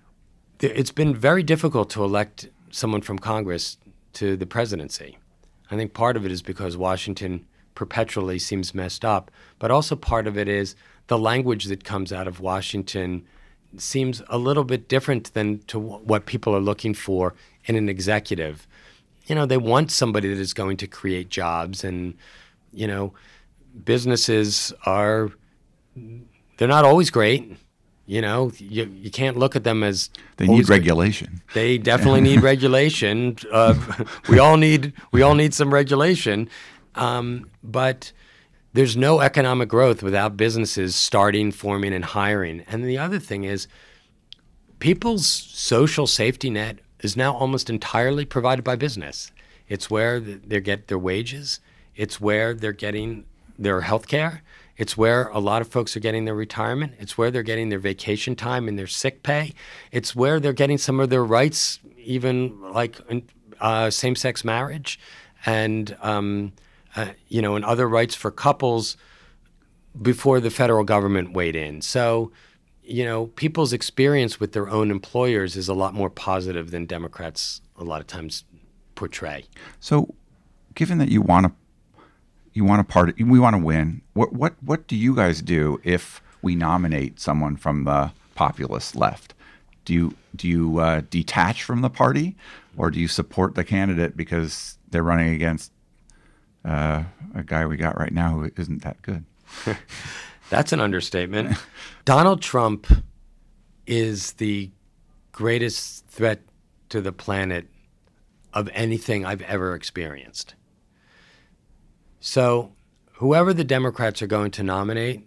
it's been very difficult to elect someone from Congress to the presidency. I think part of it is because Washington perpetually seems messed up, but also part of it is the language that comes out of Washington seems a little bit different than to what people are looking for in an executive. You know, they want somebody that is going to create jobs, and, you know, businesses are, they're not always great. You know, you you can't look at them as they need regulation. Good. They definitely need regulation. Uh, we all need we all need some regulation, um, but there's no economic growth without businesses starting, forming, and hiring. And the other thing is, people's social safety net is now almost entirely provided by business. It's where they get their wages. It's where they're getting their health care. It's where a lot of folks are getting their retirement. It's where they're getting their vacation time and their sick pay. It's where they're getting some of their rights, even like uh, same-sex marriage and, um, uh, you know, and other rights for couples before the federal government weighed in. So, you know, people's experience with their own employers is a lot more positive than Democrats a lot of times portray. So given that you want to You want to part. We want to win. What what what do you guys do if we nominate someone from the populist left? Do you do you uh, detach from the party, or do you support the candidate because they're running against uh, a guy we got right now who isn't that good? That's an understatement. Donald Trump is the greatest threat to the planet of anything I've ever experienced. So whoever the Democrats are going to nominate,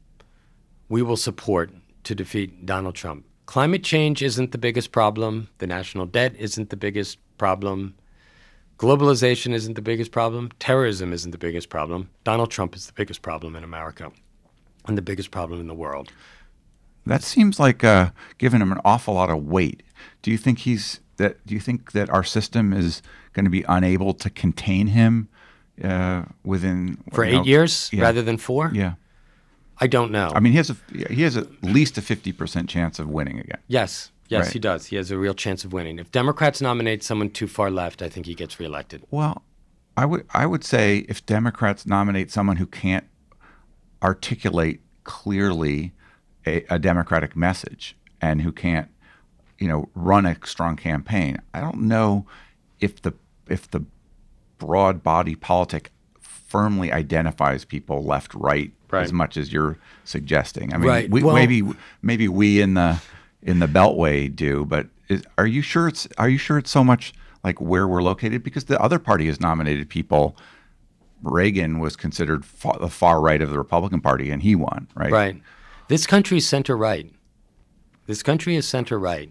we will support to defeat Donald Trump. Climate change isn't the biggest problem. The national debt isn't the biggest problem. Globalization isn't the biggest problem. Terrorism isn't the biggest problem. Donald Trump is the biggest problem in America and the biggest problem in the world. That seems like uh, giving him an awful lot of weight. Do you think he's that? Do you think that our system is going to be unable to contain him uh, within for you eight know, years yeah. rather than four? Yeah, I don't know. I mean, he has a he has at least a fifty percent chance of winning again. Yes, yes, Right. he does. He has a real chance of winning. If Democrats nominate someone too far left, I think he gets reelected. Well, I would I would say if Democrats nominate someone who can't articulate clearly a, a Democratic message and who can't, you know, run a strong campaign, I don't know if the if the broad body politic firmly identifies people left right, Right. as much as you're suggesting. I mean, Right. we, Well- maybe maybe we in the in the Beltway do, but is, are you sure it's are you sure it's so much like where we're located? Because the other party has nominated people. Reagan was considered far, the far right of the Republican Party, and he won, right? Right. This country is center right. This country is center right.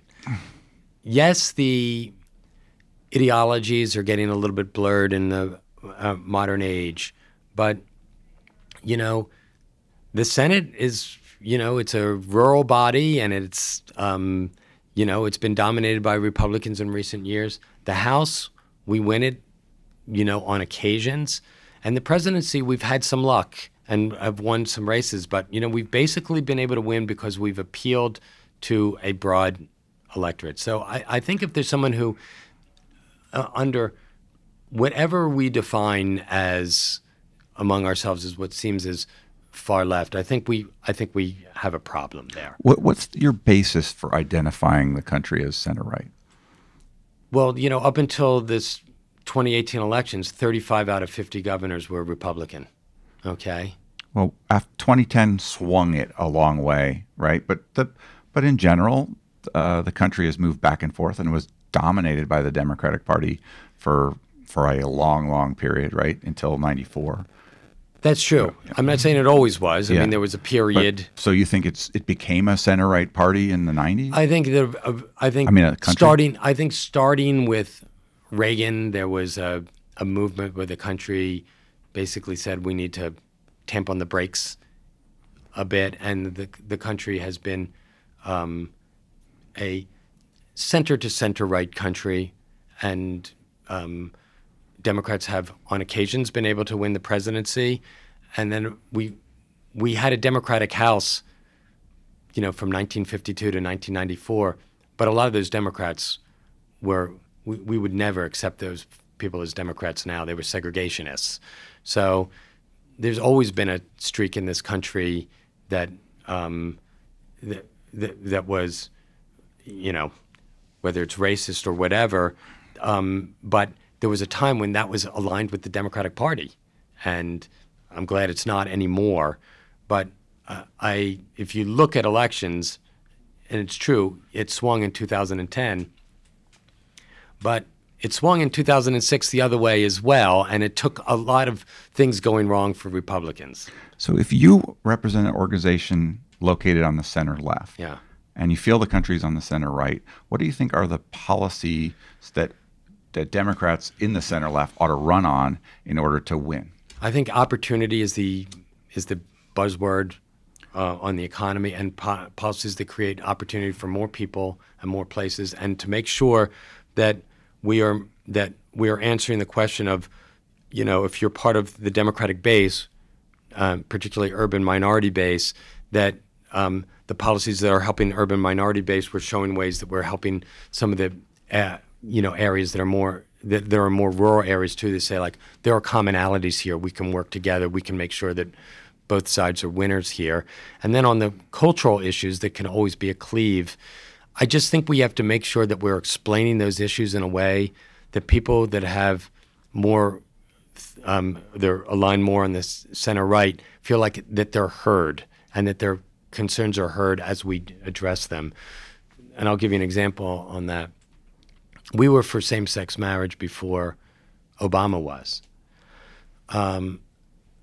Yes, the ideologies are getting a little bit blurred in the uh, modern age, but, you know, the Senate is, you know, it's a rural body, and it's, um, you know, it's been dominated by Republicans in recent years. The House, we win it, you know, on occasions. And the presidency, we've had some luck and have won some races, but, you know, we've basically been able to win because we've appealed to a broad electorate. So I, I think if there's someone who, uh, under whatever we define as among ourselves as what seems as far left, I think we I think we have a problem there. What, what's your basis for identifying the country as center right? Well, you know, up until this twenty eighteen elections, thirty-five out of fifty governors were Republican. Okay. Well, after twenty ten swung it a long way, right? But the but in general, uh, the country has moved back and forth and was dominated by the Democratic Party for for a long, long period, right, until ninety-four. That's true. I'm not saying it always was. I Yeah. mean, there was a But- period. so you think it's it became a center right party in the nineties? I think that uh, I think I mean, a country? starting. I think starting with Reagan, there was a, a movement where the country basically said we need to tamp on the brakes a bit, and the the country has been um, a center to center right country, and um, Democrats have on occasions been able to win the presidency, and then we we had a Democratic House, you know, from nineteen fifty-two to nineteen ninety-four, but a lot of those Democrats were we, we would never accept those people as Democrats now. They were segregationists. So there's always been a streak in this country that um, that, that that was, you know, whether it's racist or whatever, um, but there was a time when that was aligned with the Democratic Party, and I'm glad it's not anymore. But uh, I, if you look at elections, and it's true, it swung in two thousand ten, but it swung in two thousand six the other way as well, and it took a lot of things going wrong for Republicans. So if you represent an organization located on the center left, Yeah. and you feel the country's on the center right, what do you think are the policies that that Democrats in the center left ought to run on in order to win? I think opportunity is the is the buzzword uh, on the economy, and po- policies that create opportunity for more people and more places, and to make sure that we are that we are answering the question of, you know, if you're part of the Democratic base, um, particularly urban minority base, that um, the policies that are helping urban minority base, we're showing ways that we're helping some of the uh, you know areas that are more that there are more rural areas too. They say, like, there are commonalities here. We can work together. We can make sure that both sides are winners here. And then on the cultural issues, that can always be a cleave. I just think we have to make sure that we're explaining those issues in a way that people that have more, um, they're aligned more on this center right, feel like that they're heard and that their concerns are heard as we address them. And I'll give you an example on that. We were for same-sex marriage before Obama was. Um,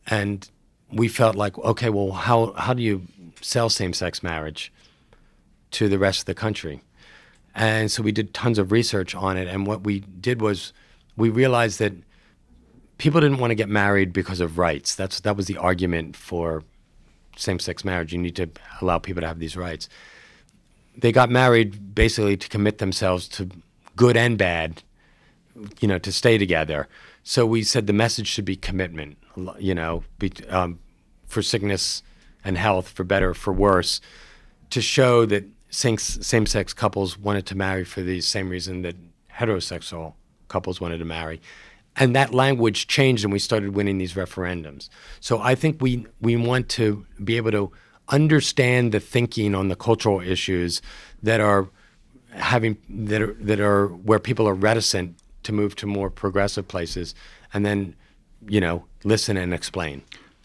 And we felt like, okay, well, how, how do you sell same-sex marriage to the rest of the country? And so we did tons of research on it. And what we did was we realized that people didn't want to get married because of rights. That's that was the argument for same-sex marriage. You need to allow people to have these rights. They got married basically to commit themselves to good and bad, you know, to stay together. So we said the message should be commitment, you know, be, um, for sickness and health, for better, for worse, to show that same- same-sex couples wanted to marry for the same reason that heterosexual couples wanted to marry. And that language changed, and we started winning these referendums. So I think we we want to be able to understand the thinking on the cultural issues that are having that are that are where people are reticent to move to more progressive places, and then, you know, listen and explain.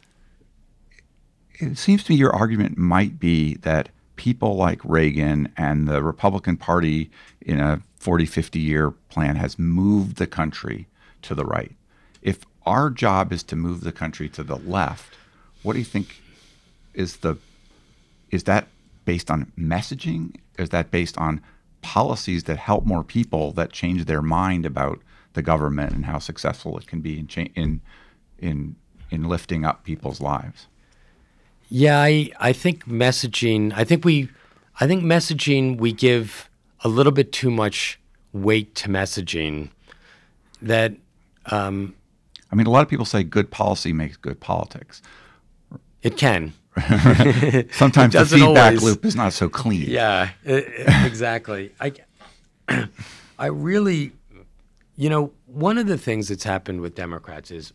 It seems to me your argument might be that people like Reagan and the Republican Party in a forty, fifty year plan has moved the country to the right. If our job is to move the country to the left, what do you think is the, is that based on messaging? Is that based on policies that help more people, that change their mind about the government and how successful it can be in cha- in in in lifting up people's lives? Yeah, I, I think messaging, I think we, I think messaging, we give a little bit too much weight to messaging that, um, I mean, a lot of people say good policy makes good politics. it can. Sometimes It the doesn't feedback always. loop is not so clean. Yeah, e- e- exactly. I, I really, you know, one of the things that's happened with Democrats is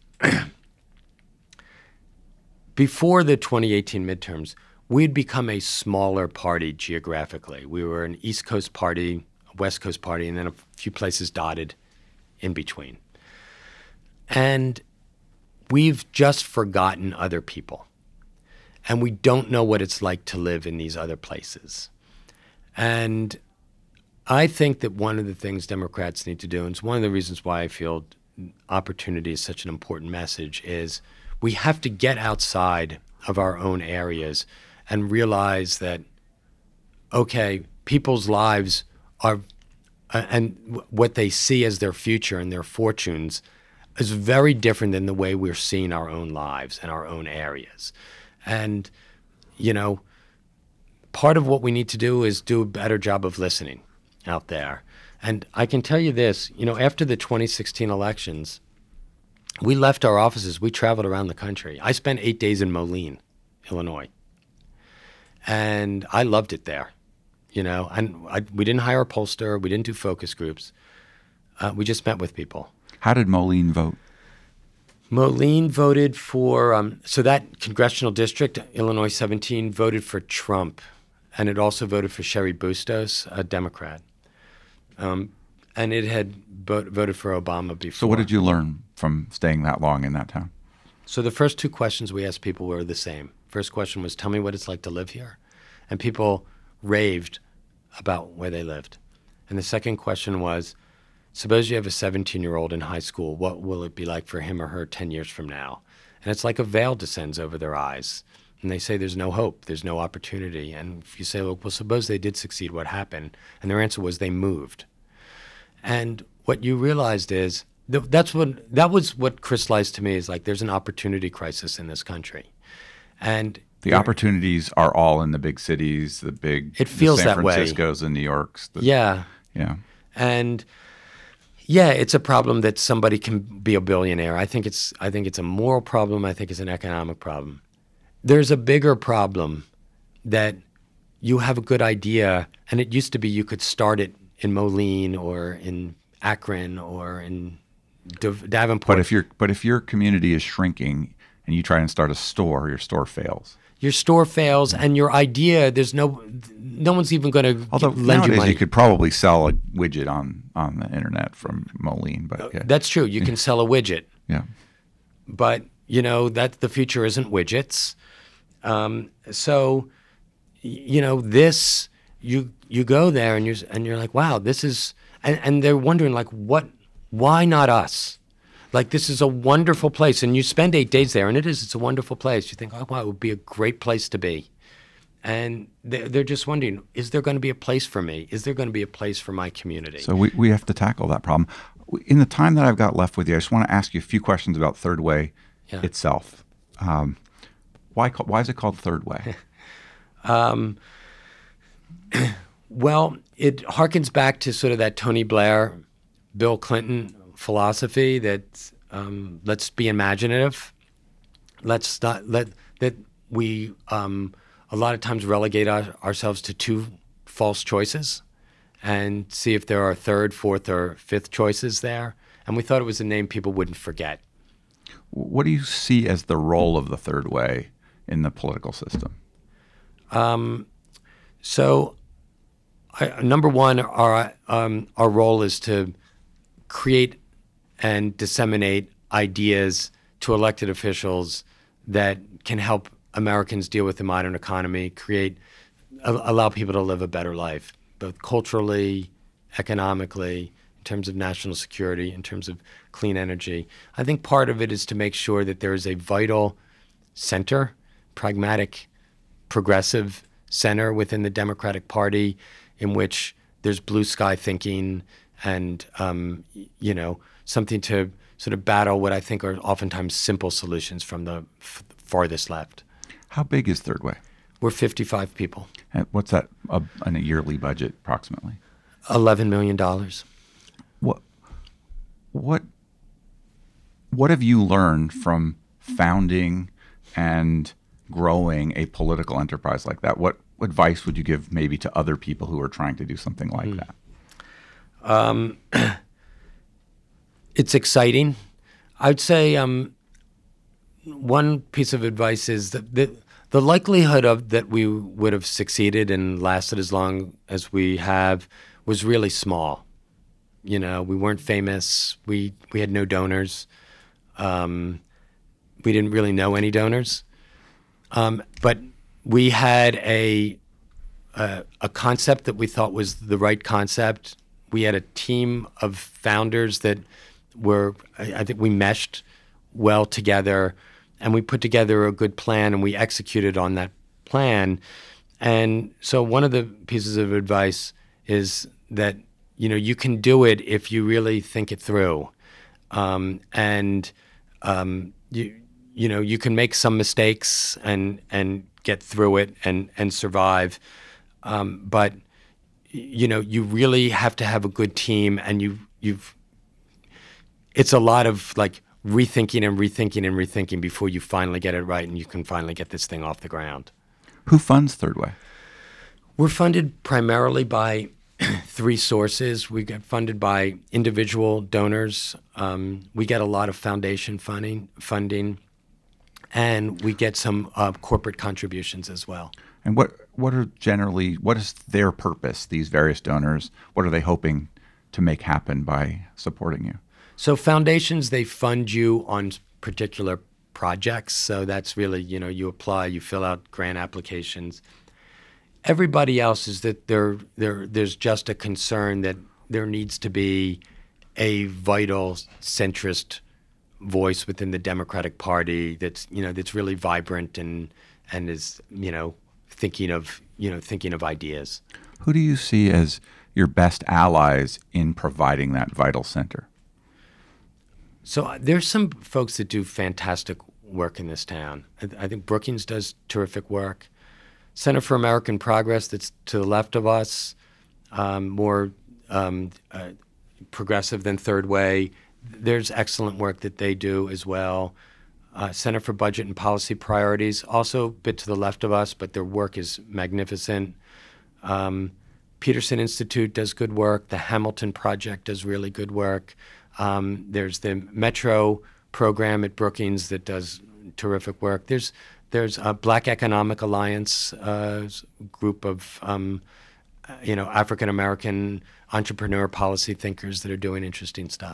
before the twenty eighteen midterms, we'd become a smaller party geographically. We were an East Coast party, a West Coast party, and then a few places dotted in between. And we've just forgotten other people. And we don't know what it's like to live in these other places. And I think that one of the things Democrats need to do, and it's one of the reasons why I feel opportunity is such an important message, is we have to get outside of our own areas and realize that, okay, people's lives are, uh, and w- what they see as their future and their fortunes is very different than the way we're seeing our own lives and our own areas. And, you know, part of what we need to do is do a better job of listening out there. And I can tell you this, you know, after the twenty sixteen elections, we left our offices. We traveled around the country. I spent eight days in Moline, Illinois. And I loved it there, you know. And I, we didn't hire a pollster. We didn't do focus groups. Uh, we just met with people. How did Moline vote? Moline voted for, um, so that congressional district, Illinois seventeen, voted for Trump. And it also voted for Sherry Bustos, a Democrat. Um, and it had bo- voted for Obama before. So what did you learn from staying that long in that town? So the first two questions we asked people were the same. First question was, tell me what it's like to live here. And people raved about where they lived. And the second question was, suppose you have a seventeen-year-old in high school. What will it be like for him or her ten years from now? And it's like a veil descends over their eyes. And they say there's no hope, there's no opportunity. And if you say, look, well, suppose they did succeed, what happened? And their answer was they moved. And what you realized is, th- that's what that was what crystallized to me is like there's an opportunity crisis in this country. And The opportunities are all in the big cities, the big It feels the San that way. Franciscos and New Yorks. The, yeah. Yeah. And yeah, it's a problem that somebody can be a billionaire. I think it's I think it's a moral problem. I think it's an economic problem. There's a bigger problem that you have a good idea, and it used to be you could start it in Moline or in Akron or in Dav- Davenport. But if your but if your community is shrinking and you try and start a store, your store fails. Your store fails, and your idea, there's no, no one's even going to Although lend nowadays you money. you could probably sell a widget on, on the internet from Moline, but yeah. That's true. You can sell a widget, yeah. but you know that the future isn't widgets. Um, so, y- you know, this you you go there and you're and you're like, wow, this is, and, and they're wondering like, what? Why not us? like this is a wonderful place, and you spend eight days there, and it is, it's a wonderful place. You think, oh, wow, it would be a great place to be. And they're, they're just wondering, is there going to be a place for me? Is there going to be a place for my community? So we, we have to tackle that problem. In the time that I've got left with you, I just want to ask you a few questions about Third Way Yeah. itself. Um, why, ca- why is it called Third Way? Um, well, it harkens back to sort of that Tony Blair, Bill Clinton philosophy that um, let's be imaginative. Let's not let that we um, a lot of times relegate our, ourselves to two false choices and see if there are third, fourth, or fifth choices there. And we thought it was a name people wouldn't forget. What do you see as the role of the Third Way in the political system? Um, so, I, number one, our um, our role is to create and disseminate ideas to elected officials that can help Americans deal with the modern economy, create, a, allow people to live a better life, both culturally, economically, in terms of national security, in terms of clean energy. I think part of it is to make sure that there is a vital center, pragmatic, progressive center within the Democratic Party in which there's blue sky thinking and, um, you know, something to sort of battle what I think are oftentimes simple solutions from the f- farthest left. How big is Third Way? We're fifty-five people. And what's that uh, in a yearly budget approximately? eleven million dollars. What what what have you learned from founding and growing a political enterprise like that? What advice would you give maybe to other people who are trying to do something like mm. that? Um, it's exciting. I'd say um, one piece of advice is that the, the likelihood of that we would have succeeded and lasted as long as we have was really small. You know, we weren't famous. We we had no donors. Um, we didn't really know any donors. Um, but we had a, a a concept that we thought was the right concept. We had a team of founders that were, I, I think we meshed well together, and we put together a good plan, and we executed on that plan. And so one of the pieces of advice is that, you know, you can do it if you really think it through. Um, and, um, you you know, you can make some mistakes and and get through it and, and survive. Um, but, you know, you really have to have a good team, and you, you've, it's a lot of like rethinking and rethinking and rethinking before you finally get it right and you can finally get this thing off the ground. Who funds Third Way? We're funded primarily by three sources. We get funded by individual donors. Um, we get a lot of foundation funding, funding, and we get some uh, corporate contributions as well. And what what are generally, what is their purpose, these various donors? What are they hoping to make happen by supporting you? So foundations, they fund you on particular projects. So that's really, you know, you apply, you fill out grant applications. Everybody else is that there, there, there's just a concern that there needs to be a vital centrist voice within the Democratic Party that's, you know, that's really vibrant and and is, you know, thinking of, you know, thinking of ideas. Who do you see as your best allies in providing that vital center? So uh, there's some folks that do fantastic work in this town. I, I think Brookings does terrific work. Center for American Progress, that's to the left of us, um, more um, uh, progressive than Third Way. There's excellent work that they do as well. Uh, Center for Budget and Policy Priorities, also a bit to the left of us, but their work is magnificent. Um, Peterson Institute does good work. The Hamilton Project does really good work. Um, there's the Metro program at Brookings that does terrific work. There's there's a Black Economic Alliance uh, group of um, you know African American entrepreneur policy thinkers that are doing interesting stuff.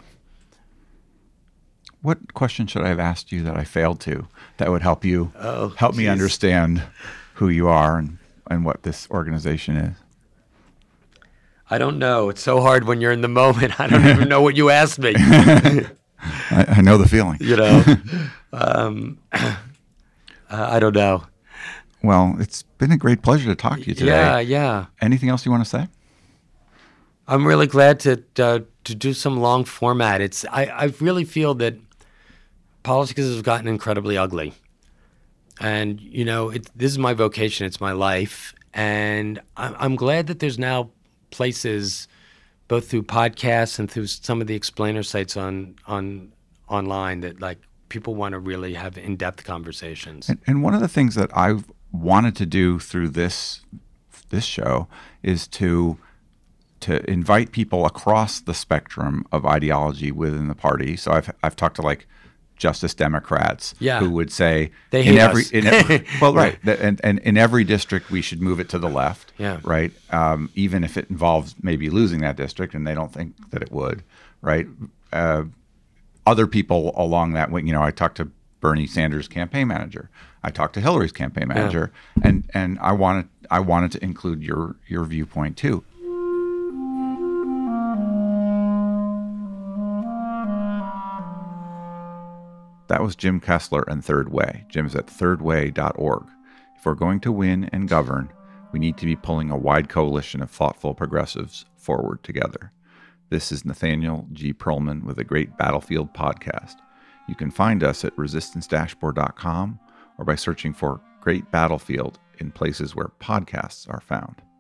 What question should I have asked you that I failed to that would help you oh, help geez. me understand who you are and, and what this organization is? I don't know. It's so hard when you're in the moment. I don't even know what you asked me. I, I know the feeling. You know, um, uh, I don't know. Well, it's been a great pleasure to talk to you today. Yeah, yeah. Anything else you want to say? I'm really glad to uh, to do some long format. It's I, I really feel that politics has gotten incredibly ugly, and you know, it, this is my vocation. It's my life, and I'm, I'm glad that there's now places, both through podcasts and through some of the explainer sites on on online, that like people want to really have in-depth conversations. And, and one of the things that I've wanted to do through this this show is to to invite people across the spectrum of ideology within the party. So I've I've talked to like Justice Democrats Yeah. who would say They in hate every us. in every, well right that- and, and in every district we should move it to the left. Yeah. Right. Um, even if it involves maybe losing that district, and they don't think that it would. Right. Uh, other people along that way, you know, I talked to Bernie Sanders' campaign manager. I talked to Hillary's campaign manager, yeah. and and I wanted I wanted to include your your viewpoint too. That was Jim Kessler and Third Way. Jim's at third way dot org. If we're going to win and govern, we need to be pulling a wide coalition of thoughtful progressives forward together. This is Nathaniel G. Perlman with a Great Battlefield podcast. You can find us at resistance dashboard dot com or by searching for Great Battlefield in places where podcasts are found.